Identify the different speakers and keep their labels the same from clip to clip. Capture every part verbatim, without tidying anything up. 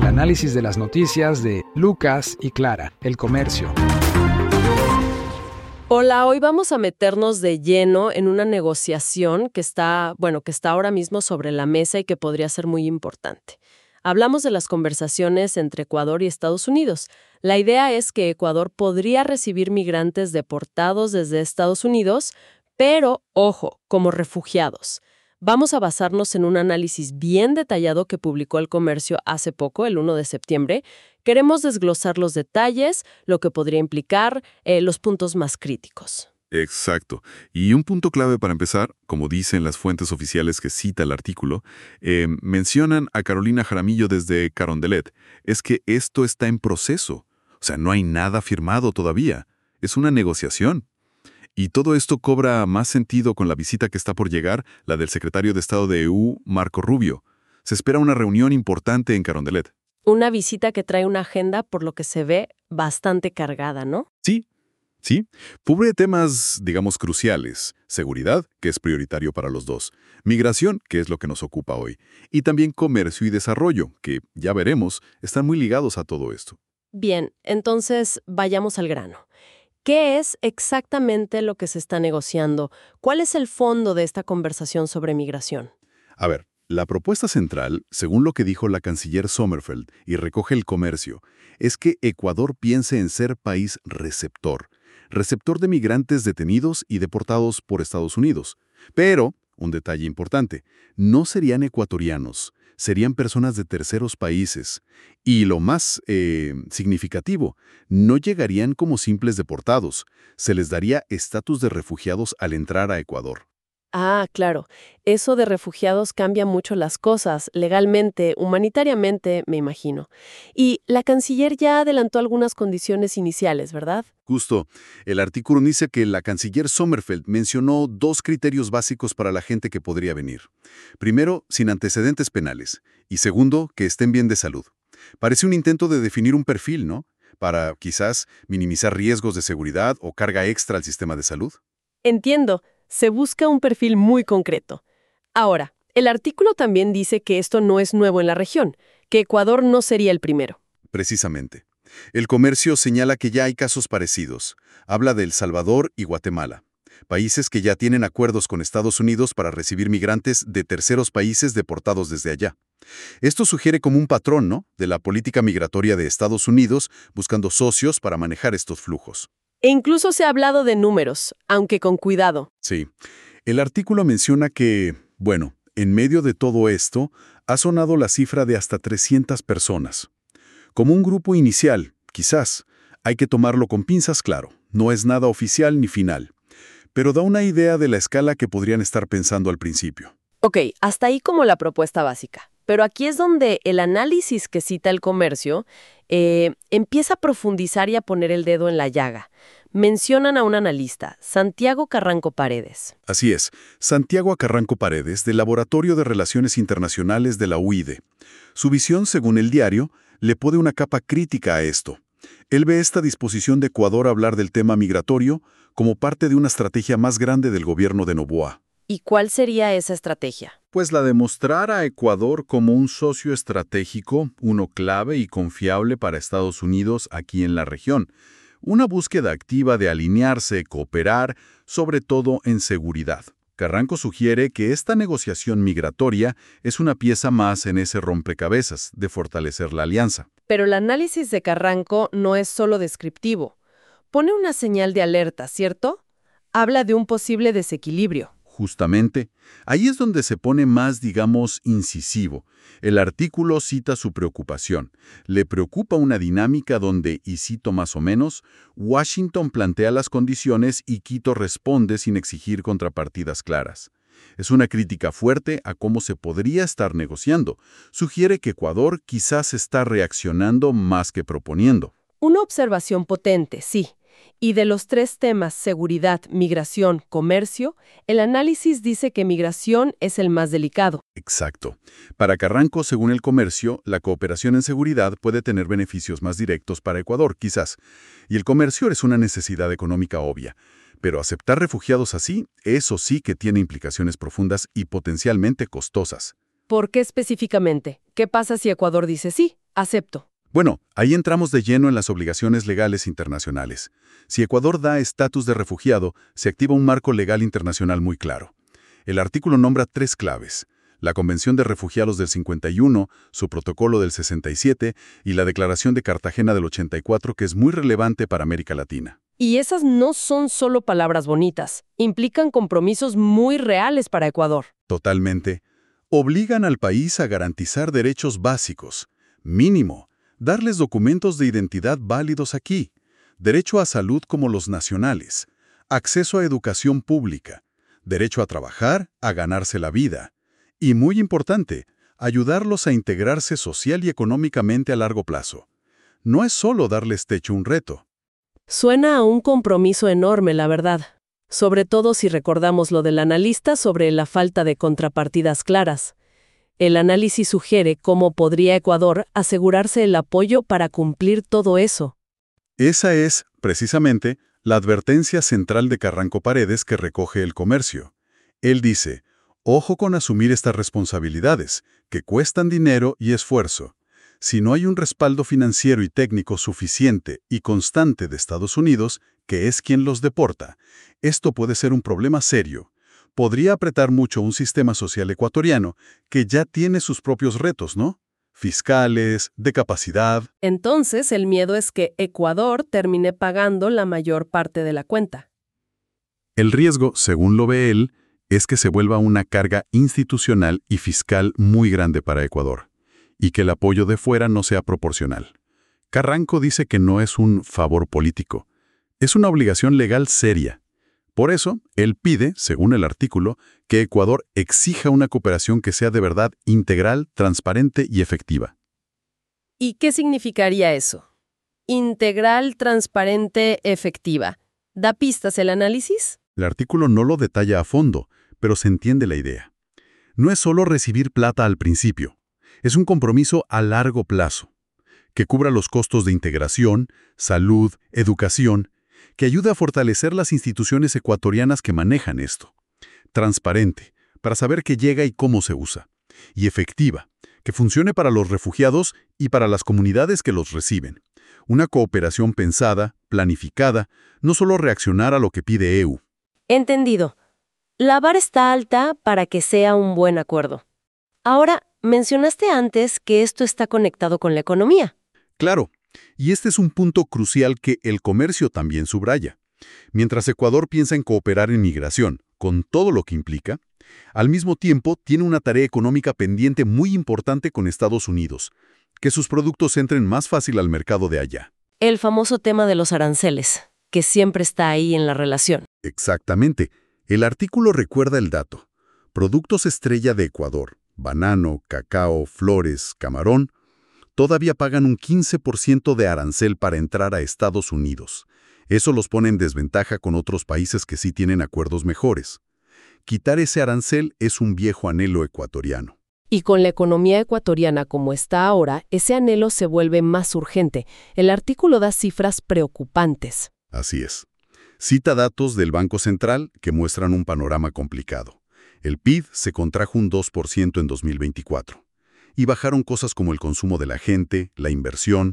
Speaker 1: análisis de las noticias de Lucas y Clara, El Comercio.
Speaker 2: Hola, hoy vamos a meternos de lleno en una negociación que está, bueno, que está ahora mismo sobre la mesa y que podría ser muy importante. Hablamos de las conversaciones entre Ecuador y Estados Unidos. La idea es que Ecuador podría recibir migrantes deportados desde Estados Unidos, pero, ojo, como refugiados. Vamos a basarnos en un análisis bien detallado que publicó El Comercio hace poco, el primero de septiembre. Queremos desglosar los detalles, lo que podría implicar, eh, los puntos más críticos.
Speaker 3: Exacto. Y un punto clave para empezar, como dicen las fuentes oficiales que cita el artículo, eh, mencionan a Carolina Jaramillo desde Carondelet, es que esto está en proceso. O sea, no hay nada firmado todavía. Es una negociación. Y todo esto cobra más sentido con la visita que está por llegar, la del secretario de Estado de E U, Marco Rubio. Se espera una reunión importante en Carondelet.
Speaker 2: Una visita que trae una agenda, por lo que se ve, bastante cargada, ¿no?
Speaker 3: Sí, sí. Cubre temas, digamos, cruciales. Seguridad, que es prioritario para los dos. Migración, que es lo que nos ocupa hoy. Y también comercio y desarrollo, que, ya veremos, están muy ligados a todo esto.
Speaker 2: Bien, entonces vayamos al grano. ¿Qué es exactamente lo que se está negociando? ¿Cuál es el fondo de esta conversación sobre migración?
Speaker 3: A ver, la propuesta central, según lo que dijo la canciller Sommerfeld y recoge El Comercio, es que Ecuador piense en ser país receptor, receptor de migrantes detenidos y deportados por Estados Unidos. Pero, un detalle importante, no serían ecuatorianos, serían personas de terceros países. Y lo más eh, significativo, no llegarían como simples deportados, se les daría estatus de refugiados al entrar a Ecuador.
Speaker 2: Ah, claro. Eso de refugiados cambia mucho las cosas, legalmente, humanitariamente, me imagino. Y la canciller ya adelantó algunas condiciones iniciales, ¿verdad?
Speaker 3: Justo, el artículo dice que la canciller Sommerfeld mencionó dos criterios básicos para la gente que podría venir. Primero, sin antecedentes penales. Y segundo, que estén bien de salud. Parece un intento de definir un perfil, ¿no? Para, quizás, minimizar riesgos de seguridad o carga extra al sistema de salud.
Speaker 2: Entiendo. Se busca un perfil muy concreto. Ahora, el artículo también dice que esto no es nuevo en la región, que Ecuador no sería el primero.
Speaker 3: Precisamente. El Comercio señala que ya hay casos parecidos. Habla de El Salvador y Guatemala, países que ya tienen acuerdos con Estados Unidos para recibir migrantes de terceros países deportados desde allá. Esto sugiere como un patrón, ¿no?, de la política migratoria de Estados Unidos buscando socios para manejar estos flujos.
Speaker 2: E incluso se ha hablado de números, aunque con cuidado.
Speaker 3: Sí. El artículo menciona que, bueno, en medio de todo esto, ha sonado la cifra de hasta trescientas personas. Como un grupo inicial, quizás. Hay que tomarlo con pinzas, claro. No es nada oficial ni final. Pero da una idea de la escala que podrían estar pensando al principio.
Speaker 2: Ok, hasta ahí como la propuesta básica. Pero aquí es donde el análisis que cita El Comercio eh, empieza a profundizar y a poner el dedo en la llaga. Mencionan a un analista, Santiago Carranco Paredes.
Speaker 3: Así es, Santiago Carranco Paredes, del Laboratorio de Relaciones Internacionales de la U I D E. Su visión, según el diario, le pone una capa crítica a esto. Él ve esta disposición de Ecuador a hablar del tema migratorio como parte de una estrategia más grande del gobierno de Noboa.
Speaker 2: ¿Y cuál sería esa estrategia?
Speaker 3: Pues la de mostrar a Ecuador como un socio estratégico, uno clave y confiable para Estados Unidos aquí en la región. Una búsqueda activa de alinearse, cooperar, sobre todo en seguridad. Carranco sugiere que esta negociación migratoria es una pieza más en ese rompecabezas de fortalecer la alianza.
Speaker 2: Pero el análisis de Carranco no es solo descriptivo. Pone una señal de alerta, ¿cierto? Habla de un posible desequilibrio.
Speaker 3: Justamente, ahí es donde se pone más, digamos, incisivo. El artículo cita su preocupación. Le preocupa una dinámica donde, y cito más o menos, Washington plantea las condiciones y Quito responde sin exigir contrapartidas claras. Es una crítica fuerte a cómo se podría estar negociando. Sugiere que Ecuador quizás está reaccionando más que proponiendo.
Speaker 2: Una observación potente, sí. Y de los tres temas, seguridad, migración, comercio, el análisis dice que migración es el más delicado.
Speaker 3: Exacto. Para Carranco, según El Comercio, la cooperación en seguridad puede tener beneficios más directos para Ecuador, quizás. Y el comercio es una necesidad económica obvia. Pero aceptar refugiados así, eso sí que tiene implicaciones profundas y potencialmente costosas.
Speaker 2: ¿Por qué específicamente? ¿Qué pasa si Ecuador dice sí, acepto?
Speaker 3: Bueno, ahí entramos de lleno en las obligaciones legales internacionales. Si Ecuador da estatus de refugiado, se activa un marco legal internacional muy claro. El artículo nombra tres claves: la Convención de Refugiados del cincuenta y uno, su protocolo del sesenta y siete y la Declaración de Cartagena del ochenta y cuatro, que es muy relevante para América Latina.
Speaker 2: Y esas no son solo palabras bonitas, implican compromisos muy reales para Ecuador.
Speaker 3: Totalmente. Obligan al país a garantizar derechos básicos. Mínimo, darles documentos de identidad válidos aquí, derecho a salud como los nacionales, acceso a educación pública, derecho a trabajar, a ganarse la vida. Y muy importante, ayudarlos a integrarse social y económicamente a largo plazo. No es solo darles techo un reto.
Speaker 2: Suena a un compromiso enorme, la verdad. Sobre todo si recordamos lo del analista sobre la falta de contrapartidas claras. El análisis sugiere cómo podría Ecuador asegurarse el apoyo para cumplir todo eso.
Speaker 3: Esa es, precisamente, la advertencia central de Carranco Paredes que recoge El Comercio. Él dice: ojo con asumir estas responsabilidades, que cuestan dinero y esfuerzo. Si no hay un respaldo financiero y técnico suficiente y constante de Estados Unidos, que es quien los deporta, esto puede ser un problema serio. Podría apretar mucho un sistema social ecuatoriano que ya tiene sus propios retos, ¿no? Fiscales, de capacidad.
Speaker 2: Entonces, el miedo es que Ecuador termine pagando la mayor parte de la cuenta.
Speaker 3: El riesgo, según lo ve él, es que se vuelva una carga institucional y fiscal muy grande para Ecuador, y que el apoyo de fuera no sea proporcional. Carranco dice que no es un favor político, es una obligación legal seria. Por eso, él pide, según el artículo, que Ecuador exija una cooperación que sea de verdad integral, transparente y efectiva.
Speaker 2: ¿Y qué significaría eso? Integral, transparente, efectiva. ¿Da pistas el análisis?
Speaker 3: El artículo no lo detalla a fondo, pero se entiende la idea. No es solo recibir plata al principio, es un compromiso a largo plazo, que cubra los costos de integración, salud, educación, que ayude a fortalecer las instituciones ecuatorianas que manejan esto. Transparente, para saber qué llega y cómo se usa. Y efectiva, que funcione para los refugiados y para las comunidades que los reciben. Una cooperación pensada, planificada, no solo reaccionar a lo que pide E U.
Speaker 2: Entendido. La vara está alta para que sea un buen acuerdo. Ahora, mencionaste antes que esto está conectado con la economía.
Speaker 3: Claro, y este es un punto crucial que El Comercio también subraya. Mientras Ecuador piensa en cooperar en migración, con todo lo que implica, al mismo tiempo tiene una tarea económica pendiente muy importante con Estados Unidos, que sus productos entren más fácil al mercado de allá.
Speaker 2: El famoso tema de los aranceles, que siempre está ahí en la relación.
Speaker 3: Exactamente. El artículo recuerda el dato. Productos estrella de Ecuador, banano, cacao, flores, camarón, todavía pagan un quince por ciento de arancel para entrar a Estados Unidos. Eso los pone en desventaja con otros países que sí tienen acuerdos mejores. Quitar ese arancel es un viejo anhelo ecuatoriano.
Speaker 2: Y con la economía ecuatoriana como está ahora, ese anhelo se vuelve más urgente. El artículo da cifras preocupantes.
Speaker 3: Así es. Cita datos del Banco Central que muestran un panorama complicado. El P I B se contrajo un dos por ciento en dos mil veinticuatro. Y bajaron cosas como el consumo de la gente, la inversión.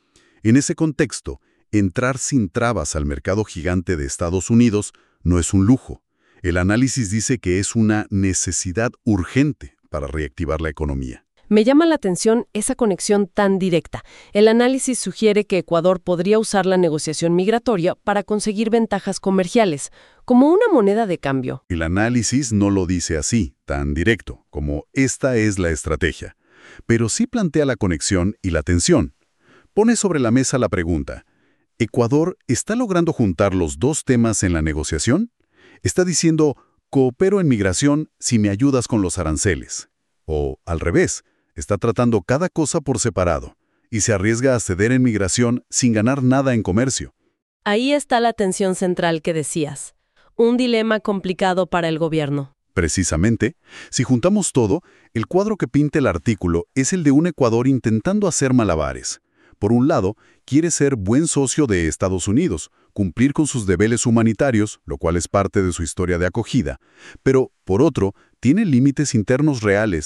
Speaker 3: En ese contexto, entrar sin trabas al mercado gigante de Estados Unidos no es un lujo. El análisis dice que es una necesidad urgente para reactivar la economía.
Speaker 2: Me llama la atención esa conexión tan directa. El análisis sugiere que Ecuador podría usar la negociación migratoria para conseguir ventajas comerciales, como una moneda de cambio.
Speaker 3: El análisis no lo dice así, tan directo, como esta es la estrategia, pero sí plantea la conexión y la tensión. Pone sobre la mesa la pregunta: ¿Ecuador está logrando juntar los dos temas en la negociación? Está diciendo, coopero en migración si me ayudas con los aranceles. O, al revés, está tratando cada cosa por separado y se arriesga a ceder en migración sin ganar nada en comercio.
Speaker 2: Ahí está la tensión central que decías. Un dilema complicado para el gobierno.
Speaker 3: Precisamente, si juntamos todo, el cuadro que pinta el artículo es el de un Ecuador intentando hacer malabares. Por un lado, quiere ser buen socio de Estados Unidos, cumplir con sus deberes humanitarios, lo cual es parte de su historia de acogida, pero, por otro, tiene límites internos reales,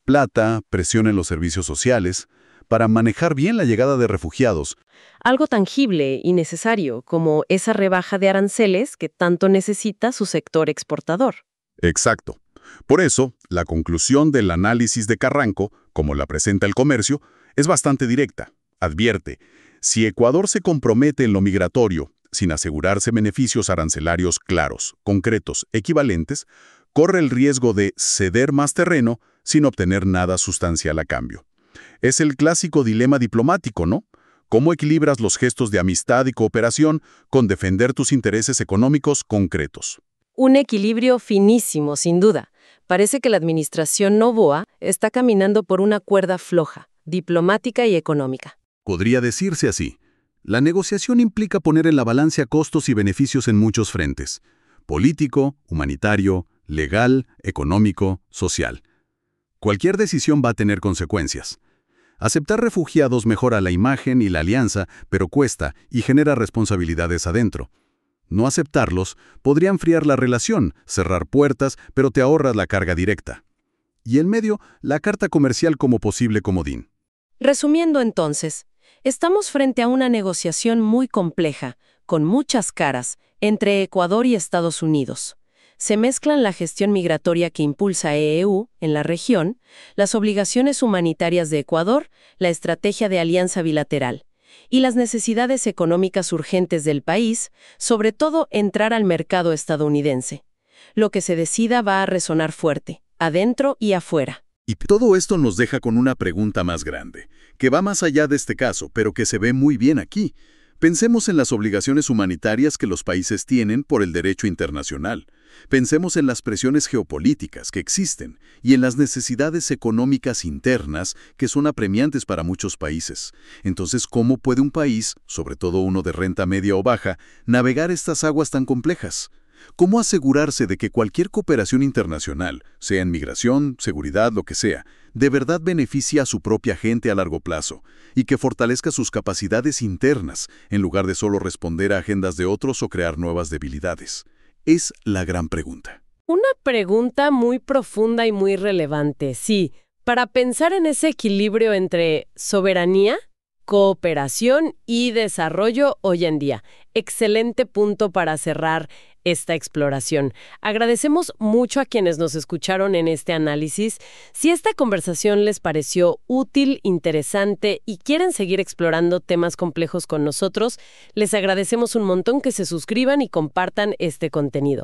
Speaker 3: plata, presión en los servicios sociales, para manejar bien la llegada de refugiados.
Speaker 2: Algo tangible y necesario, como esa rebaja de aranceles que tanto necesita su sector exportador.
Speaker 3: Exacto. Por eso, la conclusión del análisis de Carranco, como la presenta El Comercio, es bastante directa. Advierte, si Ecuador se compromete en lo migratorio, sin asegurarse beneficios arancelarios claros, concretos, equivalentes, corre el riesgo de ceder más terreno sin obtener nada sustancial a cambio. Es el clásico dilema diplomático, ¿no? ¿Cómo equilibras los gestos de amistad y cooperación con defender tus intereses económicos concretos?
Speaker 2: Un equilibrio finísimo, sin duda. Parece que la administración Noboa está caminando por una cuerda floja, diplomática y económica.
Speaker 3: Podría decirse así. La negociación implica poner en la balanza costos y beneficios en muchos frentes: político, humanitario, legal, económico, social. Cualquier decisión va a tener consecuencias. Aceptar refugiados mejora la imagen y la alianza, pero cuesta y genera responsabilidades adentro. No aceptarlos podría enfriar la relación, cerrar puertas, pero te ahorras la carga directa. Y en medio, la carta comercial como posible comodín.
Speaker 2: Resumiendo entonces, estamos frente a una negociación muy compleja, con muchas caras, entre Ecuador y Estados Unidos. Se mezclan la gestión migratoria que impulsa E U en la región, las obligaciones humanitarias de Ecuador, la estrategia de alianza bilateral y las necesidades económicas urgentes del país, sobre todo entrar al mercado estadounidense. Lo que se decida va a resonar fuerte, adentro y afuera.
Speaker 3: Y todo esto nos deja con una pregunta más grande, que va más allá de este caso, pero que se ve muy bien aquí. Pensemos en las obligaciones humanitarias que los países tienen por el derecho internacional. Pensemos en las presiones geopolíticas que existen y en las necesidades económicas internas que son apremiantes para muchos países. Entonces, ¿cómo puede un país, sobre todo uno de renta media o baja, navegar estas aguas tan complejas? ¿Cómo asegurarse de que cualquier cooperación internacional, sea en migración, seguridad, lo que sea, de verdad beneficie a su propia gente a largo plazo y que fortalezca sus capacidades internas en lugar de solo responder a agendas de otros o crear nuevas debilidades? Es la gran pregunta.
Speaker 2: Una pregunta muy profunda y muy relevante, sí, para pensar en ese equilibrio entre soberanía, cooperación y desarrollo hoy en día. Excelente punto para cerrar esta exploración. Agradecemos mucho a quienes nos escucharon en este análisis. Si esta conversación les pareció útil, interesante y quieren seguir explorando temas complejos con nosotros, les agradecemos un montón que se suscriban y compartan este contenido.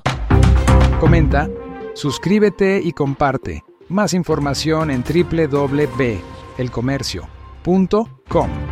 Speaker 1: Comenta, suscríbete y comparte. Más información en doble u doble u doble u punto el comercio punto com.